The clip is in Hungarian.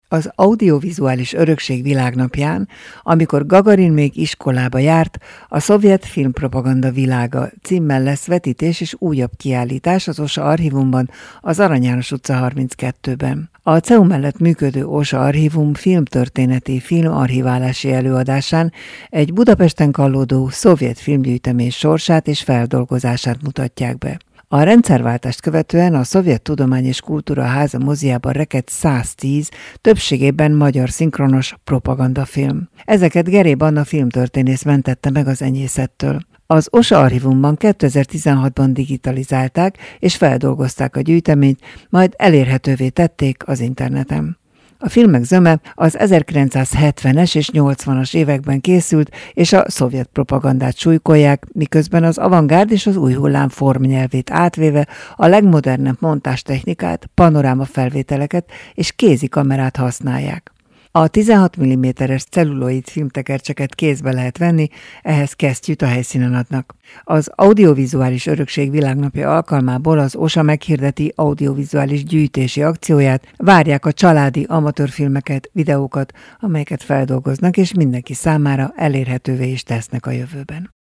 Az audiovizuális örökség világnapján, amikor Gagarin még iskolába járt, a Szovjet Filmpropaganda világa címmel lesz vetítés és újabb kiállítás az OSA Archívumban, az Arany János utca 32-ben. A CEU mellett működő OSA Archívum filmtörténeti filmarchiválási előadásán egy Budapesten kallódó szovjet filmgyűjtemény sorsát és feldolgozását mutatják be. A rendszerváltást követően a Szovjet Tudomány és Kultúra Háza moziában rekedt 110, többségében magyar szinkronos propagandafilm. Ezeket Geréb Anna filmtörténész mentette meg az enyészettől. Az OSA Archívumban 2016-ban digitalizálták és feldolgozták a gyűjteményt, majd elérhetővé tették az interneten. A filmek zöme az 1970-es és 80-as években készült, és a szovjet propagandát súlykolják, miközben az avantgárd és az új hullám formnyelvét átvéve a legmodernebb montástechnikát, panorámafelvételeket és kézikamerát használják. A 16 mm-es celluloid filmtekercseket kézbe lehet venni, ehhez kesztyűt a helyszínen adnak. Az audiovizuális örökség világnapja alkalmából az OSA meghirdeti audiovizuális gyűjtési akcióját, várják a családi amatőrfilmeket, videókat, amelyeket feldolgoznak és mindenki számára elérhetővé is tesznek a jövőben.